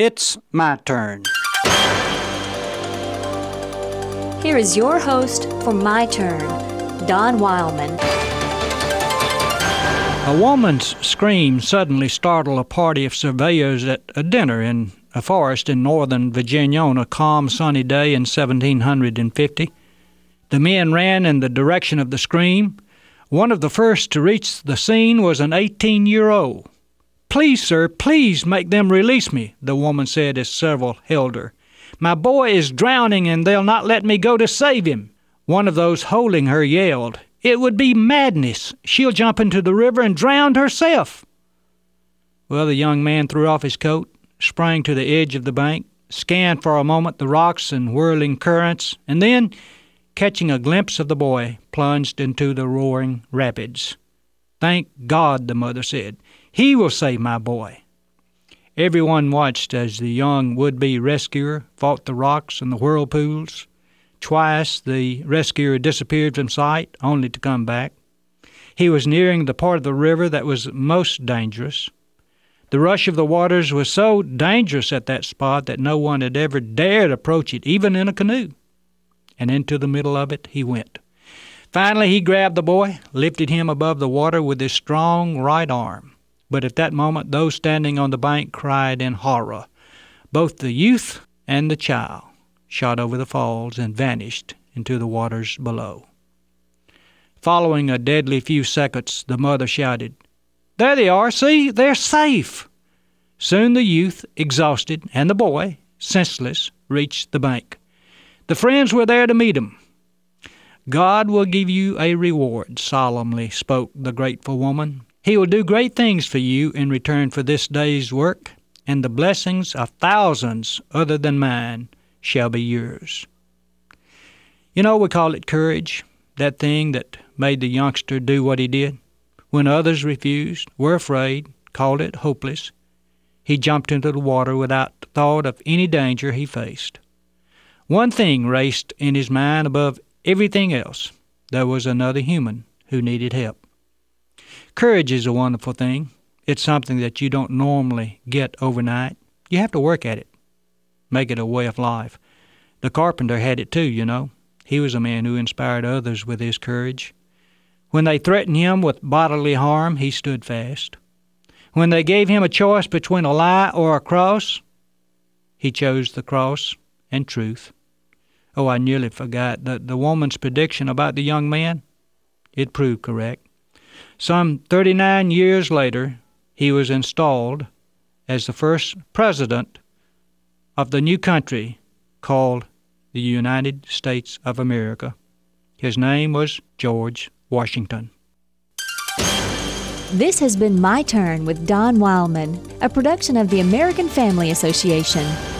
It's my turn. Here is your host for My Turn, Don Wildman. A woman's scream suddenly startled a party of surveyors at a dinner in a forest in northern Virginia on a calm, sunny day in 1750. The men ran in the direction of the scream. One of the first to reach the scene was an 18-year-old. "Please, sir, please make them release me," the woman said as several held her. "My boy is drowning and they'll not let me go to save him." One of those holding her yelled, "It would be madness. She'll jump into the river and drown herself." Well, the young man threw off his coat, sprang to the edge of the bank, scanned for a moment the rocks and whirling currents, and then, catching a glimpse of the boy, plunged into the roaring rapids. "Thank God," the mother said. "He will save my boy." Everyone watched as the young would-be rescuer fought the rocks and the whirlpools. Twice the rescuer disappeared from sight, only to come back. He was nearing the part of the river that was most dangerous. The rush of the waters was so dangerous at that spot that no one had ever dared approach it, even in a canoe. And into the middle of it he went. Finally he grabbed the boy, lifted him above the water with his strong right arm. But at that moment those standing on the bank cried in horror. Both the youth and the child shot over the falls and vanished into the waters below. Following a deadly few seconds, the mother shouted, "There they are, see, they're safe!" Soon the youth, exhausted, and the boy, senseless, reached the bank. The friends were there to meet him. "God will give you a reward," solemnly spoke the grateful woman. "He will do great things for you in return for this day's work, and the blessings of thousands other than mine shall be yours." You know, we call it courage, that thing that made the youngster do what he did. When others refused, were afraid, called it hopeless, he jumped into the water without thought of any danger he faced. One thing raced in his mind above everything else. There was another human who needed help. Courage is a wonderful thing. It's something that you don't normally get overnight. You have to work at it, make it a way of life. The carpenter had it too, you know. He was a man who inspired others with his courage. When they threatened him with bodily harm, he stood fast. When they gave him a choice between a lie or a cross, he chose the cross and truth. Oh, I nearly forgot the woman's prediction about the young man. It proved correct. Some 39 years later, he was installed as the first president of the new country called the United States of America. His name was George Washington. This has been My Turn with Don Wildman, a production of the American Family Association.